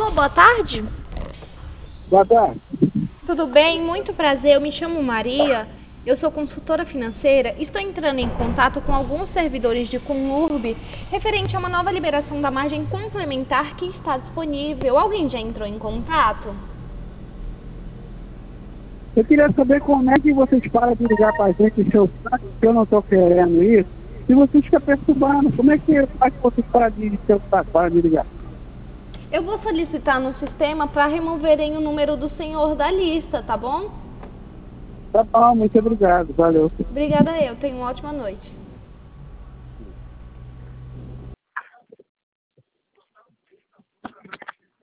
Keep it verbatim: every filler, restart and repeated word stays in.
Alô, boa tarde. Boa tarde. Tudo bem? Muito prazer. Eu me chamo Maria. Eu sou consultora financeira. Estou entrando em contato com alguns servidores de Conurb referente a uma nova liberação da margem complementar que está disponível. Alguém já entrou em contato? Eu queria saber como é que vocês param de ligar para a gente em seu site, que eu não estou querendo isso, e vocês ficam perturbando. Como é que faz que vocês param de, seu site, param de ligar? Eu vou solicitar no sistema para removerem o número do senhor da lista, tá bom? Tá bom, muito obrigado. Valeu. Obrigada eu. Tenha uma ótima noite.